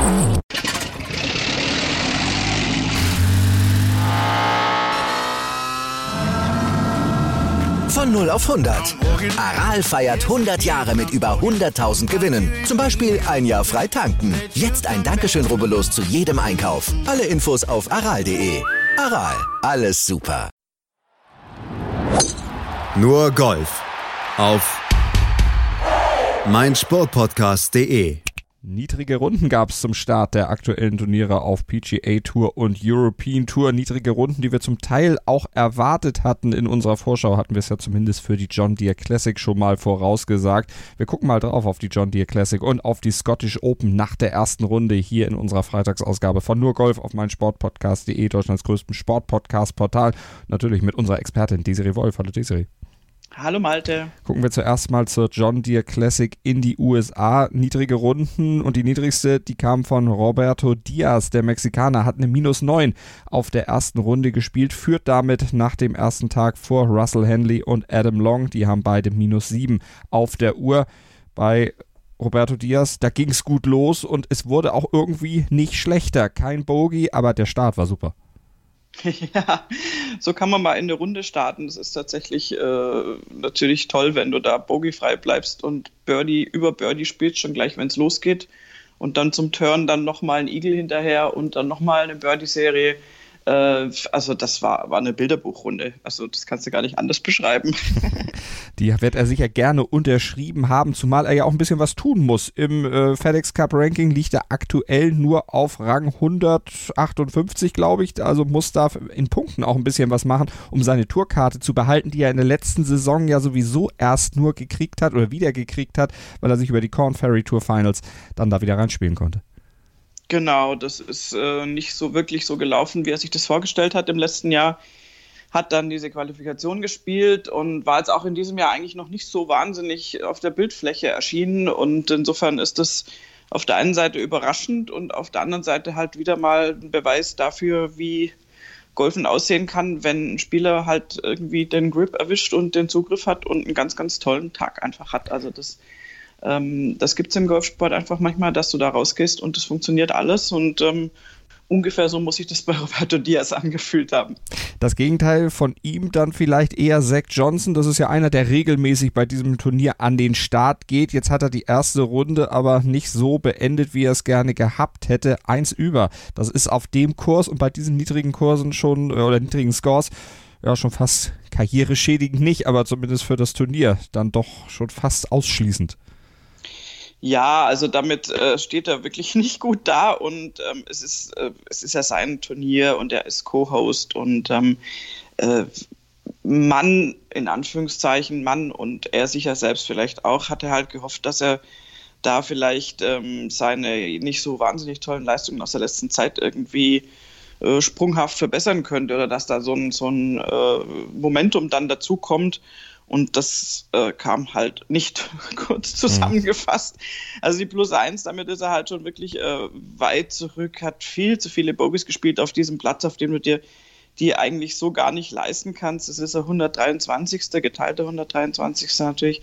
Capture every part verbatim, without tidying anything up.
Von null auf hundert. Aral feiert hundert Jahre mit über hunderttausend Gewinnen. Zum Beispiel ein Jahr frei tanken. Jetzt ein Dankeschön, rubbellos zu jedem Einkauf. Alle Infos auf aral punkt de. Aral, alles super. Nur Golf auf meinsportpodcast punkt de. Niedrige Runden gab es zum Start der aktuellen Turniere auf P G A Tour und European Tour. Niedrige Runden, die wir zum Teil auch erwartet hatten. In unserer Vorschau hatten wir es ja zumindest für die John Deere Classic schon mal vorausgesagt. Wir gucken mal drauf auf die John Deere Classic und auf die Scottish Open nach der ersten Runde hier in unserer Freitagsausgabe von Nur Golf auf meinsportpodcast punkt de, Deutschlands größtem Sportpodcast-Portal. Natürlich mit unserer Expertin Desiree Wolf. Hallo Desiree. Hallo Malte. Gucken wir zuerst mal zur John Deere Classic in die U S A. Niedrige Runden und die niedrigste, die kam von Roberto Diaz, der Mexikaner, hat eine minus neun auf der ersten Runde gespielt, führt damit nach dem ersten Tag vor Russell Henley und Adam Long. Die haben beide minus sieben auf der Uhr. Bei Roberto Diaz, da ging es gut los und es wurde auch irgendwie nicht schlechter. Kein Bogey, aber der Start war super. Ja, so kann man mal in der Runde starten. Das ist tatsächlich äh, natürlich toll, wenn du da bogiefrei bleibst und Birdie über Birdie spielst, schon gleich, wenn es losgeht. Und dann zum Turn dann nochmal ein Eagle hinterher und dann nochmal eine Birdie-Serie. Äh, also das war, war eine Bilderbuchrunde. Also das kannst du gar nicht anders beschreiben. Die wird er sicher gerne unterschrieben haben, zumal er ja auch ein bisschen was tun muss. Im äh, FedEx Cup Ranking liegt er aktuell nur auf Rang hundertachtundfünfzig, glaube ich. Also muss da in Punkten auch ein bisschen was machen, um seine Tourkarte zu behalten, die er in der letzten Saison ja sowieso erst nur gekriegt hat oder wieder gekriegt hat, weil er sich über die Corn Ferry Tour Finals dann da wieder reinspielen konnte. Genau, das ist äh, nicht so wirklich so gelaufen, wie er sich das vorgestellt hat im letzten Jahr. Hat dann diese Qualifikation gespielt und war jetzt auch in diesem Jahr eigentlich noch nicht so wahnsinnig auf der Bildfläche erschienen. Und insofern ist das auf der einen Seite überraschend und auf der anderen Seite halt wieder mal ein Beweis dafür, wie Golfen aussehen kann, wenn ein Spieler halt irgendwie den Grip erwischt und den Zugriff hat und einen ganz, ganz tollen Tag einfach hat. Also das Ähm, das gibt es im Golfsport einfach manchmal, dass du da rausgehst und es funktioniert alles und ähm, ungefähr so muss sich das bei Roberto Diaz angefühlt haben. Das Gegenteil von ihm dann vielleicht eher Zach Johnson. Das ist ja einer, der regelmäßig bei diesem Turnier an den Start geht. Jetzt hat er die erste Runde aber nicht so beendet, wie er es gerne gehabt hätte. Eins über. Das ist auf dem Kurs und bei diesen niedrigen Kursen schon, oder niedrigen Scores, ja schon fast karriereschädigend nicht, aber zumindest für das Turnier dann doch schon fast ausschließend. Ja, also damit äh, steht er wirklich nicht gut da und ähm, es ist äh, es ist ja sein Turnier und er ist Co-Host und ähm, äh, Mann, in Anführungszeichen, Mann und er sicher selbst vielleicht auch, hat er halt gehofft, dass er da vielleicht ähm, seine nicht so wahnsinnig tollen Leistungen aus der letzten Zeit irgendwie äh, sprunghaft verbessern könnte oder dass da so ein, so ein äh, Momentum dann dazu kommt. Und das äh, kam halt nicht, kurz zusammengefasst. Also die Plus eins, damit ist er halt schon wirklich äh, weit zurück, hat viel zu viele Bogies gespielt auf diesem Platz, auf dem du dir die eigentlich so gar nicht leisten kannst. Das ist er hundertdreiundzwanzigste geteilter hundertdreiundzwanzigste natürlich.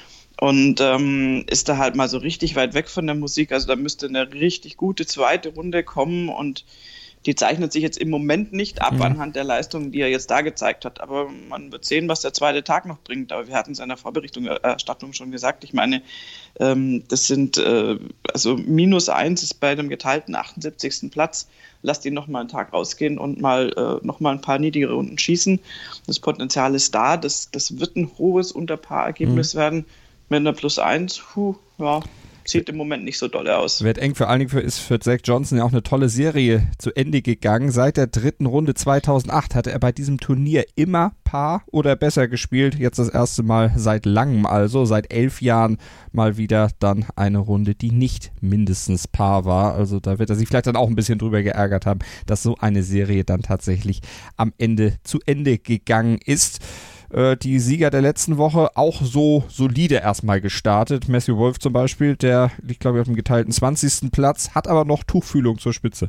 Und ähm, ist da halt mal so richtig weit weg von der Musik. Also da müsste eine richtig gute zweite Runde kommen und die zeichnet sich jetzt im Moment nicht ab mhm. anhand der Leistungen, die er jetzt da gezeigt hat. Aber man wird sehen, was der zweite Tag noch bringt. Aber wir hatten es in der Vorberichterstattung schon gesagt. Ich meine, ähm, das sind, äh, also minus eins ist bei einem geteilten achtundsiebzigsten Platz. Lasst ihn noch mal einen Tag rausgehen und mal äh, noch mal ein paar niedrige Runden schießen. Das Potenzial ist da. Das, das wird ein hohes Unter-Paar-Ergebnis mhm. werden. Mit einer Plus eins, puh, ja. Sieht im Moment nicht so doll aus. Wird eng, vor allen Dingen für, ist für Zach Johnson ja auch eine tolle Serie zu Ende gegangen. Seit der dritten Runde zweitausendacht hatte er bei diesem Turnier immer Paar oder besser gespielt. Jetzt das erste Mal seit langem, also seit elf Jahren mal wieder dann eine Runde, die nicht mindestens Paar war. Also da wird er sich vielleicht dann auch ein bisschen drüber geärgert haben, dass so eine Serie dann tatsächlich am Ende zu Ende gegangen ist. Die Sieger der letzten Woche auch so solide erstmal gestartet. Matthew Wolff zum Beispiel, der liegt, glaube ich, auf dem geteilten zwanzigsten Platz, hat aber noch Tuchfühlung zur Spitze.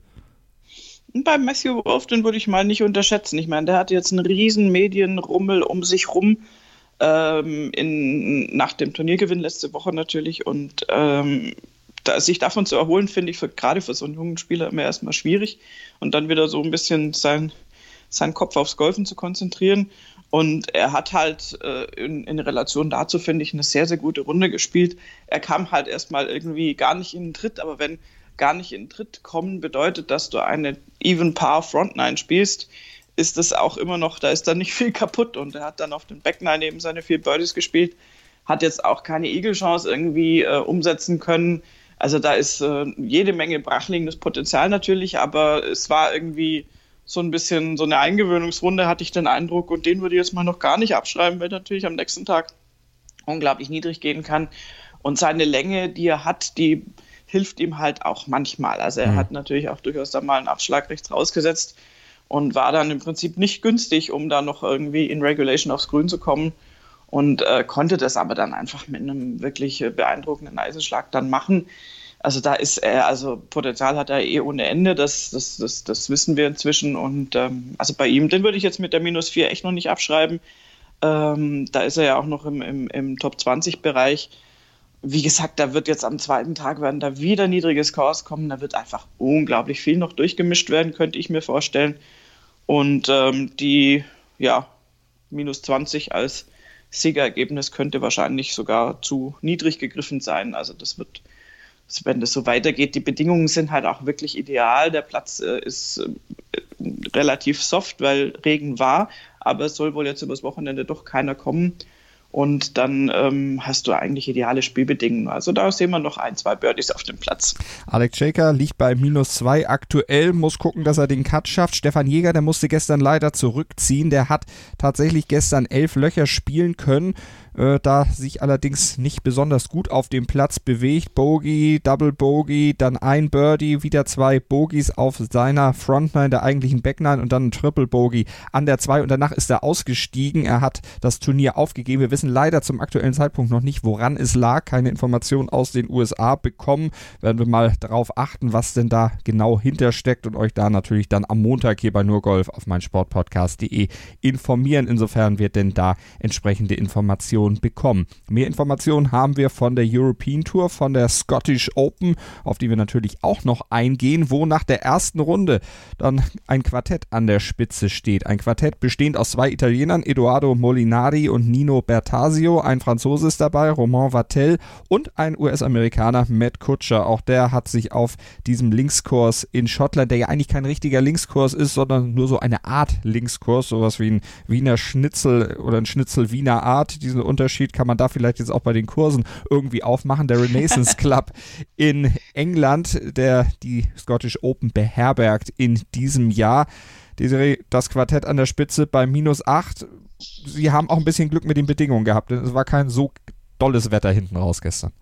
Bei Matthew Wolff, den würde ich mal nicht unterschätzen. Ich meine, der hat jetzt einen riesen Medienrummel um sich rum, ähm, in, nach dem Turniergewinn letzte Woche natürlich und ähm, da, sich davon zu erholen, finde ich für, gerade für so einen jungen Spieler immer erstmal schwierig und dann wieder so ein bisschen sein, seinen Kopf aufs Golfen zu konzentrieren. Und er hat halt äh, in, in Relation dazu, finde ich, eine sehr, sehr gute Runde gespielt. Er kam halt erstmal irgendwie gar nicht in den Tritt, aber wenn gar nicht in den Tritt kommen bedeutet, dass du eine Even Par Front Nine spielst, ist das auch immer noch, da ist dann nicht viel kaputt. Und er hat dann auf den Back Nine eben seine vier Birdies gespielt, hat jetzt auch keine Eagle-Chance irgendwie äh, umsetzen können. Also da ist äh, jede Menge brachliegendes Potenzial natürlich, aber es war irgendwie so ein bisschen so eine Eingewöhnungsrunde, hatte ich den Eindruck, und den würde ich jetzt mal noch gar nicht abschreiben, weil natürlich am nächsten Tag unglaublich niedrig gehen kann. Und seine Länge, die er hat, die hilft ihm halt auch manchmal. Also er mhm. hat natürlich auch durchaus da mal einen Abschlag rechts rausgesetzt und war dann im Prinzip nicht günstig, um da noch irgendwie in Regulation aufs Grün zu kommen, und äh, konnte das aber dann einfach mit einem wirklich beeindruckenden Eisenschlag dann machen. Also da ist er, also Potenzial hat er eh ohne Ende, das, das, das, das wissen wir inzwischen. Und ähm, also bei ihm, den würde ich jetzt mit der minus vier echt noch nicht abschreiben. Ähm, da ist er ja auch noch im, im, im Top zwanzig Bereich. Wie gesagt, da wird jetzt am zweiten Tag werden da wieder niedrige Scores kommen. Da wird einfach unglaublich viel noch durchgemischt werden, könnte ich mir vorstellen. Und ähm, die, ja, minus zwanzig als Siegerergebnis könnte wahrscheinlich sogar zu niedrig gegriffen sein. Also das wird, wenn das so weitergeht, die Bedingungen sind halt auch wirklich ideal. Der Platz äh, ist äh, relativ soft, weil Regen war, aber es soll wohl jetzt übers Wochenende doch keiner kommen. Und dann ähm, hast du eigentlich ideale Spielbedingungen. Also da sehen wir noch ein, zwei Birdies auf dem Platz. Alex Cejka liegt bei minus zwei aktuell, muss gucken, dass er den Cut schafft. Stefan Jäger, der musste gestern leider zurückziehen. Der hat tatsächlich gestern elf Löcher spielen können, äh, da sich allerdings nicht besonders gut auf dem Platz bewegt. Bogey, Double Bogey, dann ein Birdie, wieder zwei Bogies auf seiner Frontline, der eigentlichen Backline, und dann ein Triple Bogey an der zwei, und danach ist er ausgestiegen. Er hat das Turnier aufgegeben. Wir wissen leider zum aktuellen Zeitpunkt noch nicht, woran es lag. Keine Informationen aus den U S A bekommen. Werden wir mal darauf achten, was denn da genau hintersteckt, und euch da natürlich dann am Montag hier bei Nur Golf auf meinsportpodcast punkt de informieren, insofern wir denn da entsprechende Informationen bekommen. Mehr Informationen haben wir von der European Tour, von der Scottish Open, auf die wir natürlich auch noch eingehen, wo nach der ersten Runde dann ein Quartett an der Spitze steht. Ein Quartett bestehend aus zwei Italienern, Edoardo Molinari und Nino Bertasio. Ein Franzose ist dabei, Romain Vattel, und ein U S-Amerikaner, Matt Kutscher. Auch der hat sich auf diesem Linkskurs in Schottland, der ja eigentlich kein richtiger Linkskurs ist, sondern nur so eine Art Linkskurs, sowas wie ein Wiener Schnitzel oder ein Schnitzel Wiener Art. Diesen Unterschied kann man da vielleicht jetzt auch bei den Kursen irgendwie aufmachen. Der Renaissance Club in England, der die Scottish Open beherbergt in diesem Jahr. Das Quartett an der Spitze bei minus acht. Sie haben auch ein bisschen Glück mit den Bedingungen gehabt, denn es war kein so dolles Wetter hinten raus gestern.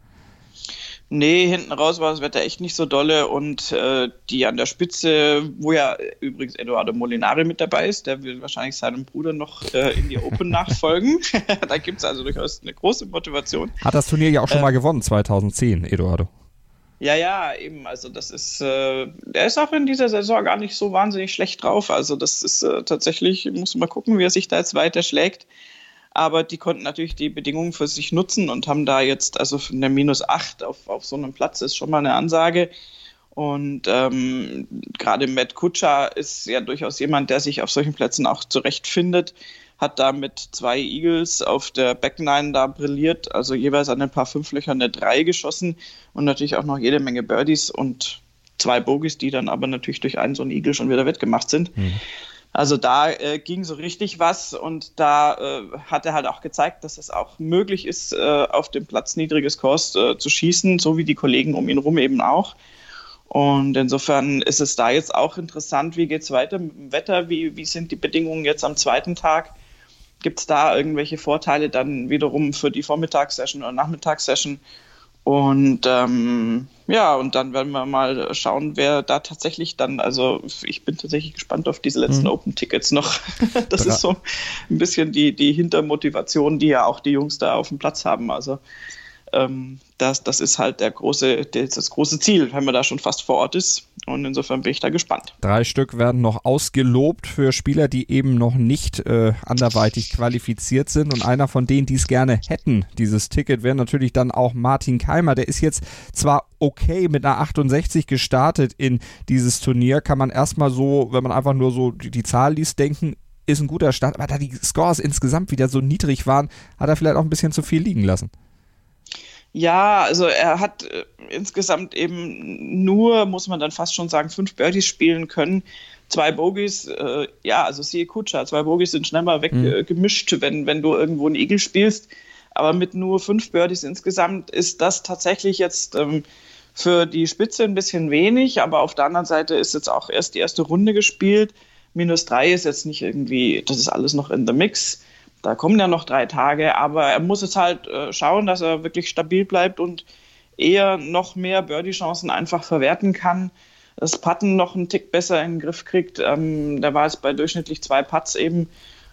Nee, hinten raus war das Wetter echt nicht so dolle, und äh, die an der Spitze, wo ja übrigens Edoardo Molinari mit dabei ist, der will wahrscheinlich seinem Bruder noch äh, in die Open nachfolgen. Da gibt es also durchaus eine große Motivation. Hat das Turnier ja auch schon äh, mal gewonnen, zweitausendzehn, Edoardo. Ja, ja, eben, also das ist, äh, der ist auch in dieser Saison gar nicht so wahnsinnig schlecht drauf, also das ist äh, tatsächlich, muss man mal gucken, wie er sich da jetzt weiter schlägt, aber die konnten natürlich die Bedingungen für sich nutzen und haben da jetzt, also eine minus acht auf, auf so einem Platz ist schon mal eine Ansage, und ähm, gerade Matt Kutscher ist ja durchaus jemand, der sich auf solchen Plätzen auch zurechtfindet, hat da mit zwei Eagles auf der Backline da brilliert, also jeweils an ein paar Fünflöchern eine drei geschossen und natürlich auch noch jede Menge Birdies und zwei Bogies, die dann aber natürlich durch einen so einen Eagle schon wieder wettgemacht sind. Mhm. Also da äh, ging so richtig was, und da äh, hat er halt auch gezeigt, dass es auch möglich ist, äh, auf dem Platz niedriges Kurs äh, zu schießen, so wie die Kollegen um ihn rum eben auch. Und insofern ist es da jetzt auch interessant, wie geht es weiter mit dem Wetter, wie, wie sind die Bedingungen jetzt am zweiten Tag? Gibt es da irgendwelche Vorteile dann wiederum für die Vormittagssession oder Nachmittagssession? Und ähm, ja, und dann werden wir mal schauen, wer da tatsächlich dann, also ich bin tatsächlich gespannt auf diese letzten mhm. Open-Tickets noch. Das Dra- ist so ein bisschen die, die Hintermotivation, die ja auch die Jungs da auf dem Platz haben. Also ähm, das, das ist halt der große, das, das große Ziel, wenn man da schon fast vor Ort ist. Und insofern bin ich da gespannt. Drei Stück werden noch ausgelobt für Spieler, die eben noch nicht äh, anderweitig qualifiziert sind. Und einer von denen, die es gerne hätten, dieses Ticket, wäre natürlich dann auch Martin Keimer. Der ist jetzt zwar okay mit einer achtundsechzig gestartet in dieses Turnier, kann man erstmal so, wenn man einfach nur so die, die Zahl liest, denken, ist ein guter Start. Aber da die Scores insgesamt wieder so niedrig waren, hat er vielleicht auch ein bisschen zu viel liegen lassen. Ja, also er hat äh, insgesamt eben nur, muss man dann fast schon sagen, fünf Birdies spielen können. Zwei Bogies, äh, ja, also siehe Kutscher, zwei Bogies sind schnell mal weggemischt, mhm. äh, wenn, wenn du irgendwo einen Eagle spielst. Aber mit nur fünf Birdies insgesamt ist das tatsächlich jetzt ähm, für die Spitze ein bisschen wenig. Aber auf der anderen Seite ist jetzt auch erst die erste Runde gespielt. Minus drei ist jetzt nicht irgendwie, das ist alles noch in the mix. Da kommen ja noch drei Tage, aber er muss jetzt halt äh, schauen, dass er wirklich stabil bleibt und eher noch mehr Birdie-Chancen einfach verwerten kann. Das Putten noch einen Tick besser in den Griff kriegt. Ähm, da war es bei durchschnittlich zwei Putts eben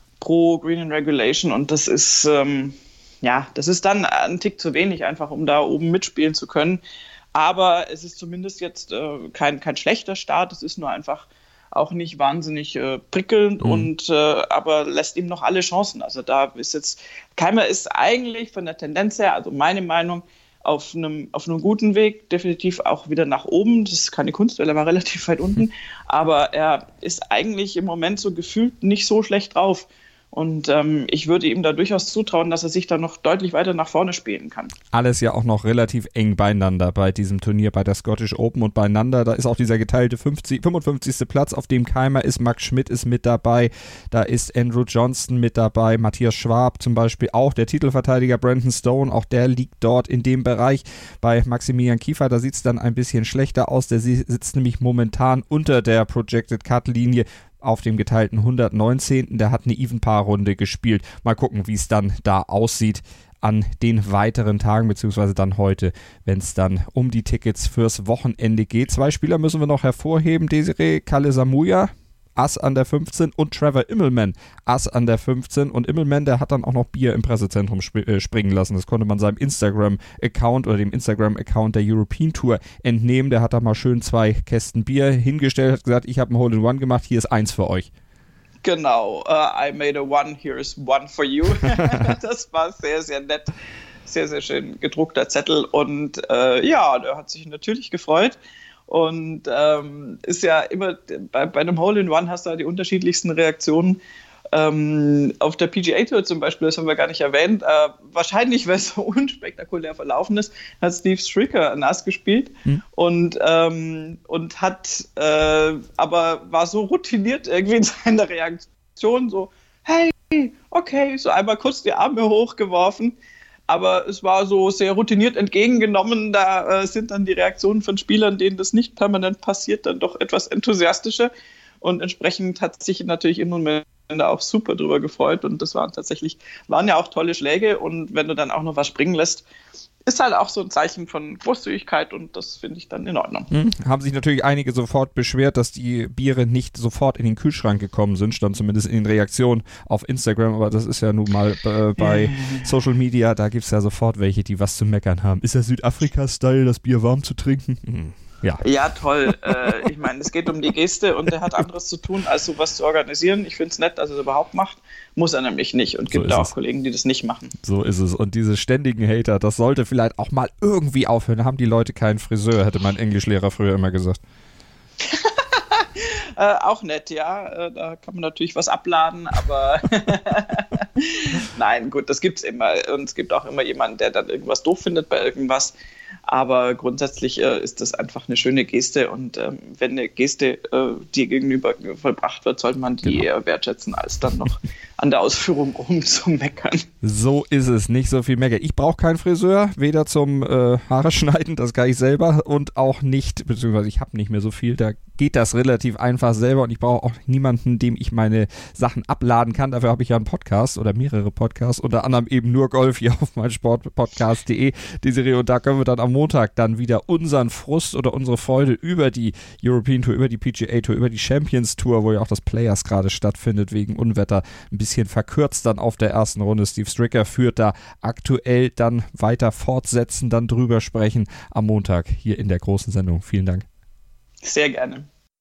pro Green in Regulation und das ist, ähm, ja, das ist dann ein Tick zu wenig einfach, um da oben mitspielen zu können. Aber es ist zumindest jetzt äh, kein, kein schlechter Start, es ist nur einfach auch nicht wahnsinnig äh, prickelnd mhm. und äh, aber lässt ihm noch alle Chancen. Also da ist jetzt, Keimer ist eigentlich von der Tendenz her, also meine Meinung, auf einem, auf einem guten Weg, definitiv auch wieder nach oben. Das ist keine Kunst, weil er war relativ weit unten, aber er ist eigentlich im Moment so gefühlt nicht so schlecht drauf. Und ähm, ich würde ihm da durchaus zutrauen, dass er sich da noch deutlich weiter nach vorne spielen kann. Alles ja auch noch relativ eng beieinander bei diesem Turnier, bei der Scottish Open und beieinander. Da ist auch dieser geteilte fünfzig, fünfundfünfzigste Platz, auf dem Keimer ist. Max Schmidt ist mit dabei, da ist Andrew Johnston mit dabei, Matthias Schwab zum Beispiel auch, der Titelverteidiger Brandon Stone, auch der liegt dort in dem Bereich. Bei Maximilian Kiefer, da sieht es dann ein bisschen schlechter aus, der sitzt nämlich momentan unter der Projected Cut-Linie auf dem geteilten hundertneunzehnten Der hat eine Even-Paar-Runde gespielt. Mal gucken, wie es dann da aussieht an den weiteren Tagen, beziehungsweise dann heute, wenn es dann um die Tickets fürs Wochenende geht. Zwei Spieler müssen wir noch hervorheben. Desiree Kalesamuya, Ass an der fünfzehn und Trevor Immelman, Ass an der fünfzehn. Und Immelman, der hat dann auch noch Bier im Pressezentrum sp- äh, springen lassen. Das konnte man seinem Instagram-Account oder dem Instagram-Account der European Tour entnehmen. Der hat da mal schön zwei Kästen Bier hingestellt, hat gesagt, ich habe ein Hole-in-One gemacht, hier ist eins für euch. Genau, uh, I made a one, here is one for you. Das war sehr, sehr nett. Sehr, sehr schön gedruckter Zettel. Und äh, ja, der hat sich natürlich gefreut. Und ähm, ist ja immer, bei, bei einem Hole-in-One hast du halt die unterschiedlichsten Reaktionen. Ähm, auf der P G A Tour zum Beispiel, das haben wir gar nicht erwähnt, äh, wahrscheinlich, weil es so unspektakulär verlaufen ist, hat Steve Stricker nass gespielt hm. und, ähm, und hat, äh, aber war so routiniert irgendwie in seiner Reaktion, so, hey, okay, so einmal kurz die Arme hochgeworfen. Aber es war so sehr routiniert entgegengenommen. Da äh, sind dann die Reaktionen von Spielern, denen das nicht permanent passiert, dann doch etwas enthusiastischer. Und entsprechend hat sich natürlich im Moment auch super drüber gefreut. Und das waren tatsächlich, waren ja auch tolle Schläge. Und wenn du dann auch noch was springen lässt, ist halt auch so ein Zeichen von Großzügigkeit und das finde ich dann in Ordnung. Hm. Haben sich natürlich einige sofort beschwert, dass die Biere nicht sofort in den Kühlschrank gekommen sind, stand zumindest in den Reaktionen auf Instagram, aber das ist ja nun mal äh, bei Social Media, da gibt es ja sofort welche, die was zu meckern haben. Ist das Südafrika-Style, das Bier warm zu trinken? Hm. Ja. Ja, toll. äh, ich meine, es geht um die Geste und er hat anderes zu tun, als sowas zu organisieren. Ich finde es nett, dass er es überhaupt macht. Muss er nämlich nicht und gibt so auch es. Kollegen, die das nicht machen. So ist es. Und diese ständigen Hater, das sollte vielleicht auch mal irgendwie aufhören. Da haben die Leute keinen Friseur, hätte mein Englischlehrer früher immer gesagt. äh, auch nett, ja. Äh, da kann man natürlich was abladen, aber nein, gut, das gibt es immer. Und es gibt auch immer jemanden, der dann irgendwas doof findet bei irgendwas. Aber grundsätzlich äh, ist das einfach eine schöne Geste und ähm, wenn eine Geste äh, dir gegenüber vollbracht wird, sollte man die genau. eher wertschätzen, als dann noch an der Ausführung rumzumeckern. So ist es, nicht so viel meckern. Ich brauche keinen Friseur, weder zum äh, Haare schneiden, das kann ich selber und auch nicht, beziehungsweise ich habe nicht mehr so viel, da geht das relativ einfach selber und ich brauche auch niemanden, dem ich meine Sachen abladen kann. Dafür habe ich ja einen Podcast oder mehrere Podcasts, unter anderem eben nur Golf hier auf meinsportpodcast punkt de, die Serie, und da können wir dann und am Montag dann wieder unseren Frust oder unsere Freude über die European Tour, über die P G A Tour, über die Champions Tour, wo ja auch das Players gerade stattfindet wegen Unwetter, ein bisschen verkürzt dann auf der ersten Runde. Steve Stricker führt da aktuell, dann weiter fortsetzen, dann drüber sprechen am Montag hier in der großen Sendung. Vielen Dank. Sehr gerne.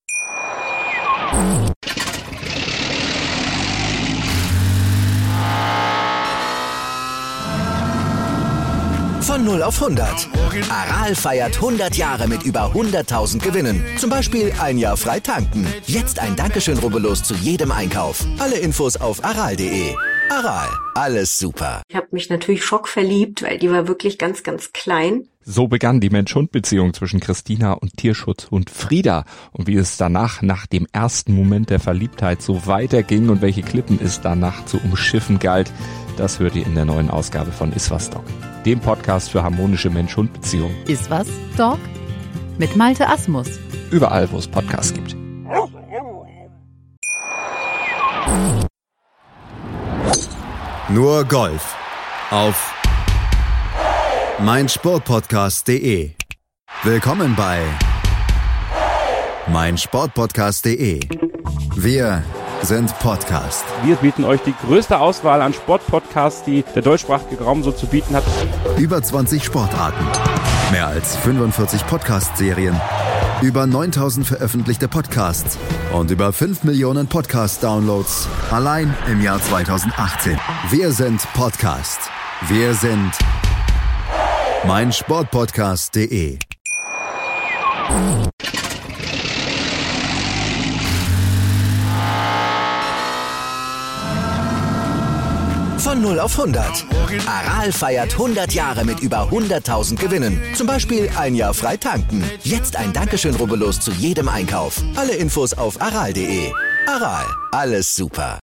Von null auf hundert. Aral feiert hundert Jahre mit über hunderttausend Gewinnen. Zum Beispiel ein Jahr frei tanken. Jetzt ein Dankeschön, rubbellos zu jedem Einkauf. Alle Infos auf aral punkt de. Aral, alles super. Ich habe mich natürlich schockverliebt, weil die war wirklich ganz, ganz klein. So begann die Mensch-Hund-Beziehung zwischen Christina und Tierschutzhund Frieda. Und wie es danach, nach dem ersten Moment der Verliebtheit, so weiterging und welche Klippen es danach zu umschiffen galt, das hört ihr in der neuen Ausgabe von Iswas Dog, dem Podcast für harmonische Mensch-Hund-Beziehungen. Iswas Dog mit Malte Asmus. Überall, wo es Podcasts gibt. Nur Golf auf meinsportpodcast punkt de. Willkommen bei meinsportpodcast punkt de. Wir sind Podcast. Wir bieten euch die größte Auswahl an Sportpodcasts, die der deutschsprachige Raum so zu bieten hat. Über zwanzig Sportarten, mehr als fünfundvierzig Podcast-Serien, über neuntausend veröffentlichte Podcasts und über fünf Millionen Podcast-Downloads allein im Jahr zweitausendachtzehn. Wir sind Podcast. Wir sind meinsportpodcast punkt de. Von null auf hundert. Aral feiert hundert Jahre mit über hunderttausend Gewinnen. Zum Beispiel ein Jahr frei tanken. Jetzt ein Dankeschön, rubbellos zu jedem Einkauf. Alle Infos auf aral punkt de. Aral, alles super.